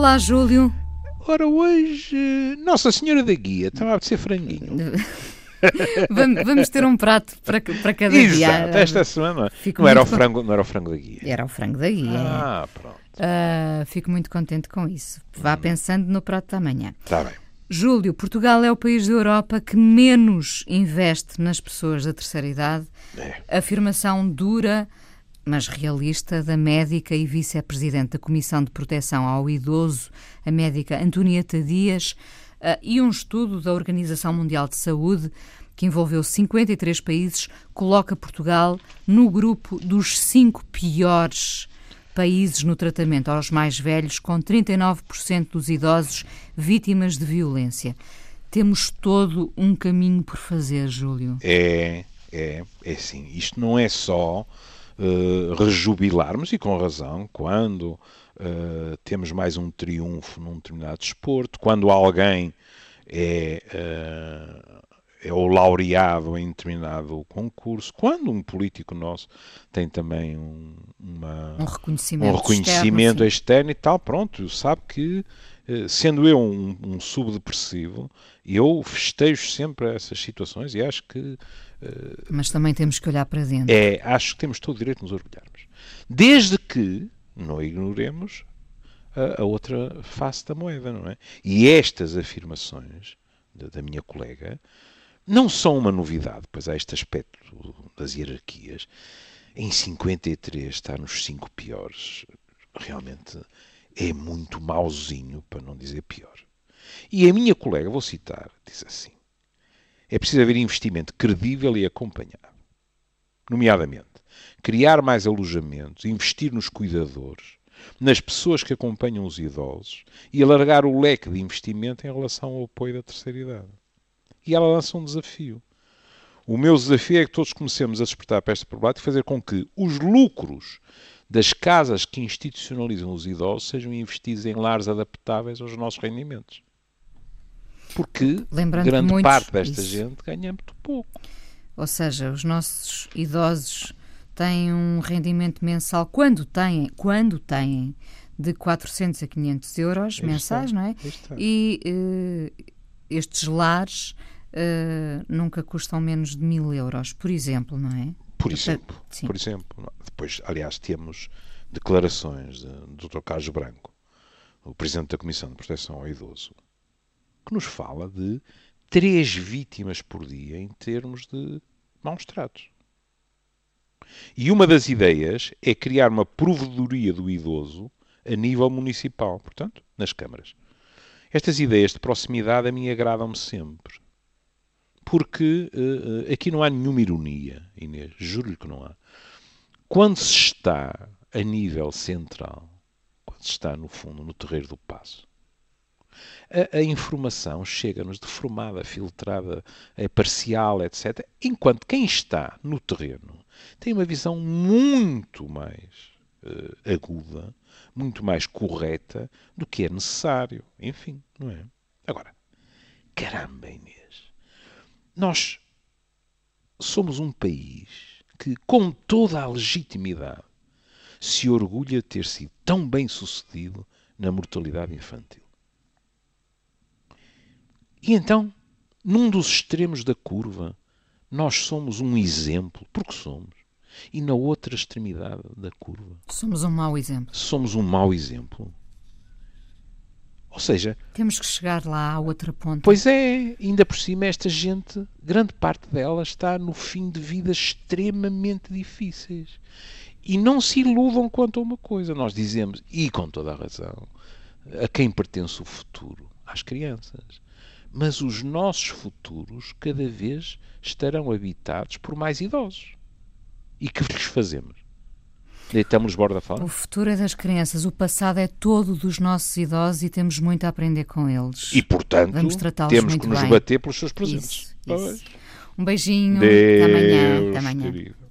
Olá, Júlio. Ora, hoje, Nossa Senhora da Guia, estava a apetecer franguinho. Vamos ter um prato para cada dia. Exato, esta semana não era o frango da Guia. Era o frango da Guia. Pronto. Fico muito contente com isso. Vá pensando no prato da manhã. Está bem. Júlio, Portugal é o país da Europa que menos investe nas pessoas da terceira idade. Afirmação dura, mas realista, da médica e vice-presidente da Comissão de Proteção ao Idoso, a médica Antonieta Dias, e um estudo da Organização Mundial de Saúde, que envolveu 53 países, coloca Portugal no grupo dos 5 piores países no tratamento aos mais velhos, com 39% dos idosos vítimas de violência. Temos todo um caminho por fazer, Júlio. É sim. Isto não é só rejubilarmos, e com razão, quando temos mais um triunfo num determinado desporto, quando alguém é o laureado em determinado concurso, quando um político nosso tem também um reconhecimento externo e tal, pronto, sabe que, sendo eu um subdepressivo, eu festejo sempre essas situações e acho que... Mas também temos que olhar para dentro. Acho que temos todo o direito de nos orgulharmos. Desde que não ignoremos a outra face da moeda, não é? E estas afirmações da minha colega não são uma novidade, pois há este aspecto das hierarquias. Em 53 está nos 5 piores. Realmente é muito mauzinho, para não dizer pior. E a minha colega, vou citar, diz assim: é preciso haver investimento credível e acompanhado. Nomeadamente, criar mais alojamentos, investir nos cuidadores, nas pessoas que acompanham os idosos e alargar o leque de investimento em relação ao apoio da terceira idade. E ela lança um desafio. O meu desafio é que todos comecemos a despertar para esta problemática e fazer com que os lucros das casas que institucionalizam os idosos sejam investidos em lares adaptáveis aos nossos rendimentos. Porque grande parte desta gente ganha muito pouco. Ou seja, os nossos idosos têm um rendimento mensal, quando têm, de 400 a 500 euros mensais, não é? E estes lares nunca custam menos de 1.000 euros, por exemplo, não é? Por exemplo. Depois, aliás, temos declarações do Dr. Carlos Branco, o Presidente da Comissão de Proteção ao Idoso, que nos fala de 3 vítimas por dia em termos de maus tratos. E uma das ideias é criar uma provedoria do idoso a nível municipal, portanto, nas câmaras. Estas ideias de proximidade a mim agradam-me sempre. Porque aqui não há nenhuma ironia, Inês, juro-lhe que não há. Quando se está a nível central, quando se está, no fundo, no terreiro do Paço, a informação chega-nos deformada, filtrada, parcial, etc. Enquanto quem está no terreno tem uma visão muito mais aguda, muito mais correta do que é necessário. Enfim, não é? Agora, caramba, Inês, nós somos um país que, com toda a legitimidade, se orgulha de ter sido tão bem sucedido na mortalidade infantil. E então, num dos extremos da curva, nós somos um exemplo, porque somos, e na outra extremidade da curva... somos um mau exemplo. Somos um mau exemplo. Ou seja... temos que chegar lá à outra ponta. Pois é, ainda por cima esta gente, grande parte dela está no fim de vidas extremamente difíceis. E não se iludam quanto a uma coisa. Nós dizemos, e com toda a razão, a quem pertence o futuro? Às crianças. Mas os nossos futuros cada vez estarão habitados por mais idosos. E que lhes fazemos? Deitamos-los borda fora? O futuro é das crianças, o passado é todo dos nossos idosos e temos muito a aprender com eles. E, portanto, temos que nos bater pelos seus presentes. Isso. Um beijinho, até amanhã.